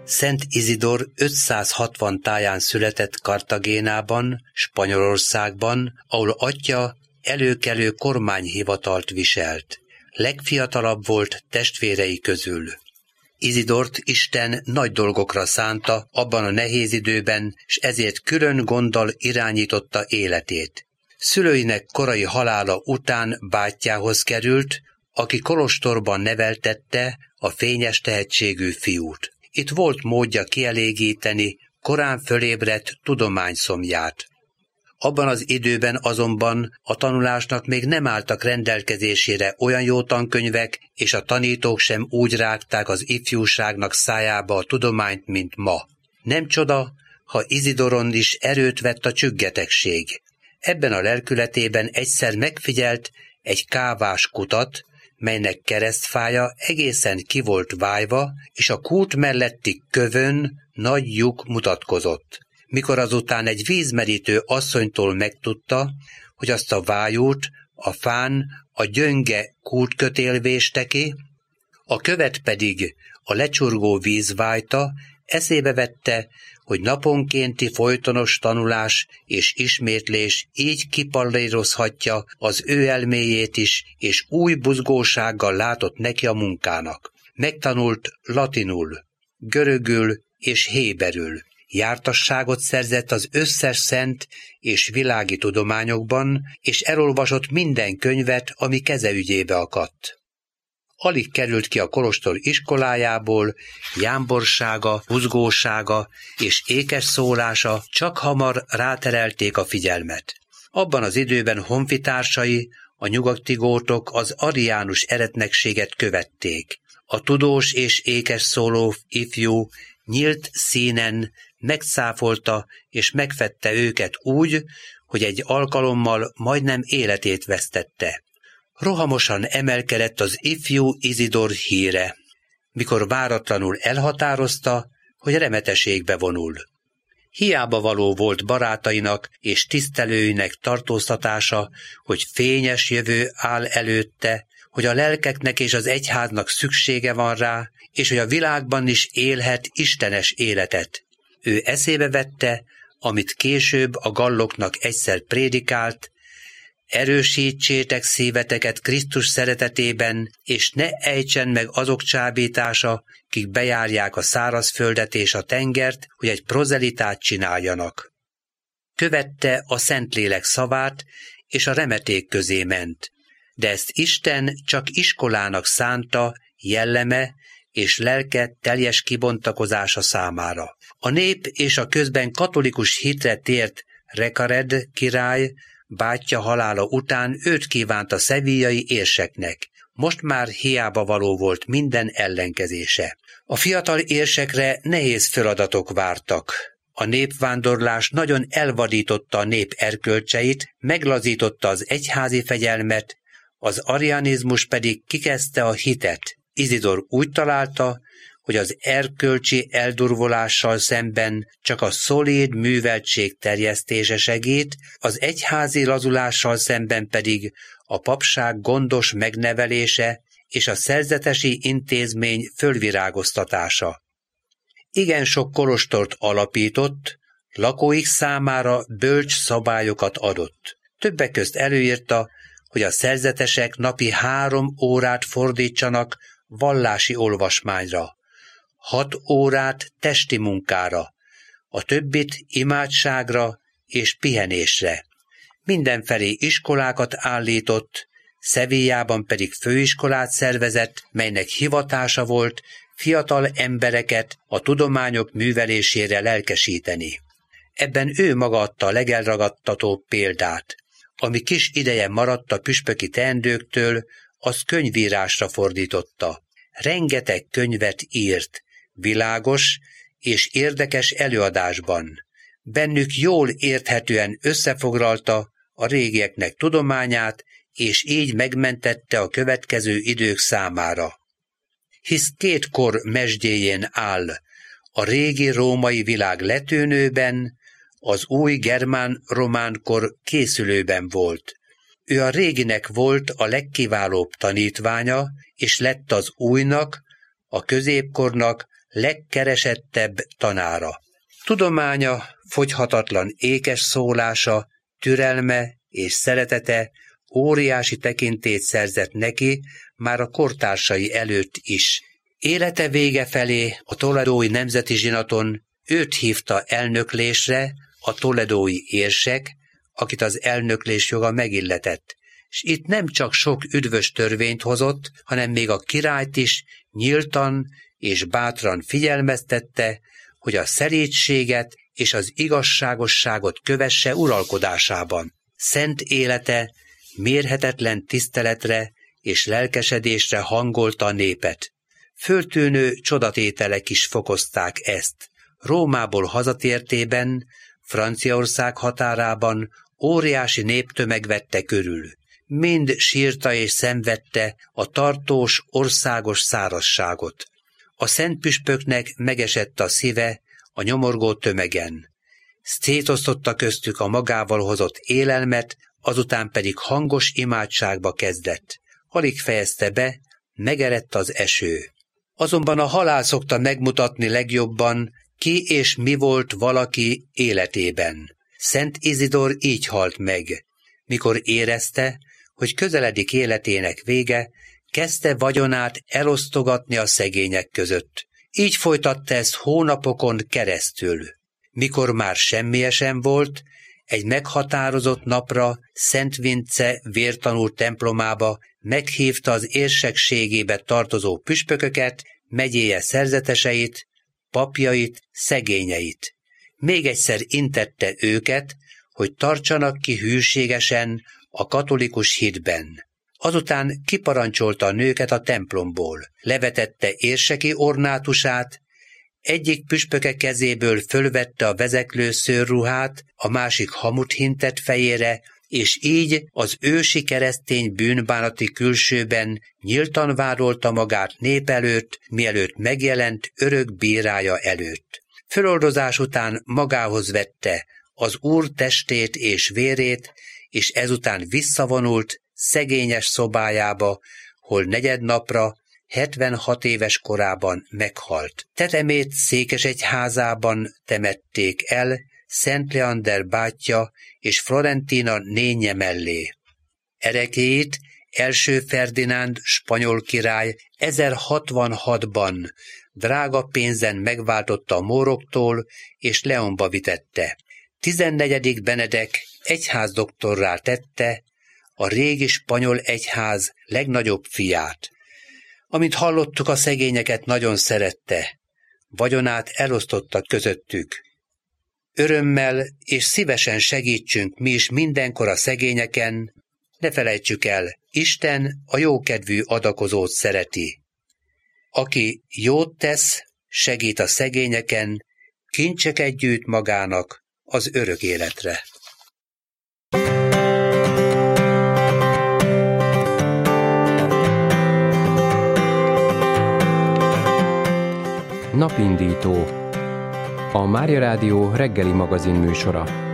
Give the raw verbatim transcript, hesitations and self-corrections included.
Szent Izidor ötszázhatvan táján született Kartagénában, Spanyolországban, ahol atya előkelő kormányhivatalt viselt. Legfiatalabb volt testvérei közül. Izidort Isten nagy dolgokra szánta abban a nehéz időben, s ezért külön gonddal irányította életét. Szülőinek korai halála után bátyjához került, aki kolostorban neveltette a fényes tehetségű fiút. Itt volt módja kielégíteni korán fölébredt tudományszomját. Abban az időben azonban a tanulásnak még nem álltak rendelkezésére olyan jó tankönyvek, és a tanítók sem úgy rágták az ifjúságnak szájába a tudományt, mint ma. Nem csoda, ha Izidoron is erőt vett a csüggetegség. Ebben a lelkületében egyszer megfigyelt egy kávás kutat, melynek keresztfája egészen ki volt vájva, és a kút melletti kövön nagy lyuk mutatkozott. Mikor azután egy vízmerítő asszonytól megtudta, hogy azt a vájút a fán a gyönge kútkötél véste ki, a követ pedig a lecsurgó víz vájta, eszébe vette, hogy naponkénti folytonos tanulás és ismétlés így kipallírozhatja az ő elméjét is, és új buzgósággal látott neki a munkának. Megtanult latinul, görögül és héberül. Jártasságot szerzett az összes szent és világi tudományokban, és elolvasott minden könyvet, ami keze ügyébe akadt. Alig került ki a kolostor iskolájából, jámborsága, buzgósága és ékes szólása csak hamar ráterelték a figyelmet. Abban az időben honfitársai, a nyugati gótok az ariánus eretnekséget követték. A tudós és ékes szóló ifjú nyílt színen megcáfolta és megfette őket úgy, hogy egy alkalommal majdnem életét vesztette. Rohamosan emelkedett az ifjú Izidor híre, mikor váratlanul elhatározta, hogy remeteségbe vonul. Hiába való volt barátainak és tisztelőinek tartóztatása, hogy fényes jövő áll előtte, hogy a lelkeknek és az egyháznak szüksége van rá, és hogy a világban is élhet istenes életet. Ő eszébe vette, amit később a galloknak egyszer prédikált: erősítsétek szíveteket Krisztus szeretetében, és ne ejtsen meg azok csábítása, kik bejárják a szárazföldet és a tengert, hogy egy prozelitát csináljanak. Követte a Szentlélek szavát, és a remeték közé ment, de ezt Isten csak iskolának szánta, jelleme és lelke teljes kibontakozása számára. A nép és a közben katolikus hitre tért Recared király bátyja halála után őt kívánta szevillai érseknek. Most már hiába való volt minden ellenkezése. A fiatal érsekre nehéz feladatok vártak. A népvándorlás nagyon elvadította a nép erkölcseit, meglazította az egyházi fegyelmet, az arianizmus pedig kikezdte a hitet. Izidor úgy találta, hogy az erkölcsi eldurvolással szemben csak a szolíd műveltség terjesztése segít, az egyházi lazulással szemben pedig a papság gondos megnevelése és a szerzetesi intézmény fölvirágoztatása. Igen sok kolostort alapított, lakóik számára bölcs szabályokat adott. Többek közt előírta, hogy a szerzetesek napi három órát fordítsanak vallási olvasmányra, hat órát testi munkára, a többit imádságra és pihenésre. Mindenfelé iskolákat állított, Szevillában pedig főiskolát szervezett, melynek hivatása volt fiatal embereket a tudományok művelésére lelkesíteni. Ebben ő maga adta a legelragadtatóbb példát. Ami kis ideje maradt a püspöki teendőktől, az könyvírásra fordította. Rengeteg könyvet írt, világos és érdekes előadásban. Bennük jól érthetően összefoglalta a régieknek tudományát, és így megmentette a következő idők számára. Hisz két kor mesdjéjén áll, a régi római világ letűnőben, az új germán-román kor készülőben volt. Ő a réginek volt a legkiválóbb tanítványa, és lett az újnak, a középkornak legkeresettebb tanára. Tudománya, fogyhatatlan ékes szólása, türelme és szeretete óriási tekintélyt szerzett neki már a kortársai előtt is. Élete vége felé a toledói nemzeti zsinaton őt hívta elnöklésre a toledói érsek, akit az elnöklés joga megilletett, s itt nem csak sok üdvös törvényt hozott, hanem még a királyt is nyíltan és bátran figyelmeztette, hogy a szerétséget és az igazságosságot kövesse uralkodásában. Szent élete mérhetetlen tiszteletre és lelkesedésre hangolta a népet. Föltűnő csodatételek is fokozták ezt. Rómából hazatértében, Franciaország határában óriási néptömeg vette körül. Mind sírta és szenvedte a tartós, országos szárazságot. A szentpüspöknek megesett a szíve a nyomorgó tömegen. Szétosztotta köztük a magával hozott élelmet, azután pedig hangos imádságba kezdett. Alig fejezte be, megerett az eső. Azonban a halál szokta megmutatni legjobban, ki és mi volt valaki életében. Szent Izidor így halt meg. Mikor érezte, hogy közeledik életének vége, kezdte vagyonát elosztogatni a szegények között. Így folytatta ezt hónapokon keresztül. Mikor már semmiesen volt, egy meghatározott napra Szent Vince vértanú templomába meghívta az érsekségébe tartozó püspököket, megyéje szerzeteseit, papjait, szegényeit. Még egyszer intette őket, hogy tartsanak ki hűségesen a katolikus hitben. Azután kiparancsolta a nőket a templomból, levetette érseki ornátusát, egyik püspöke kezéből fölvette a vezeklő szőrruhát, a másik hamut hintett fejére, és így az ősi keresztény bűnbánati külsőben nyíltan vádolta magát nép előtt, mielőtt megjelent örök bírája előtt. Föloldozás után magához vette az Úr testét és vérét, és ezután visszavonult szegényes szobájába, hol negyednapra, hetvenhat éves korában meghalt. Tetemét Székesegyházában temették el, Szent Leander bátyja és Florentina nénye mellé. Erekéit első Ferdinánd spanyol király ezerhatvanhatban drága pénzen megváltotta a móroktól, és Leonba vitette. tizennegyedik Benedek egyházdoktorrá tette a régi spanyol egyház legnagyobb fiát. Amint hallottuk, a szegényeket nagyon szerette, vagyonát elosztotta közöttük. Örömmel és szívesen segítsünk mi is mindenkor a szegényeken, ne felejtsük el, Isten a jókedvű adakozót szereti. Aki jót tesz, segít a szegényeken, kincseket gyűjt magának az örök életre. Napindító. A Mária Rádió reggeli magazin műsora.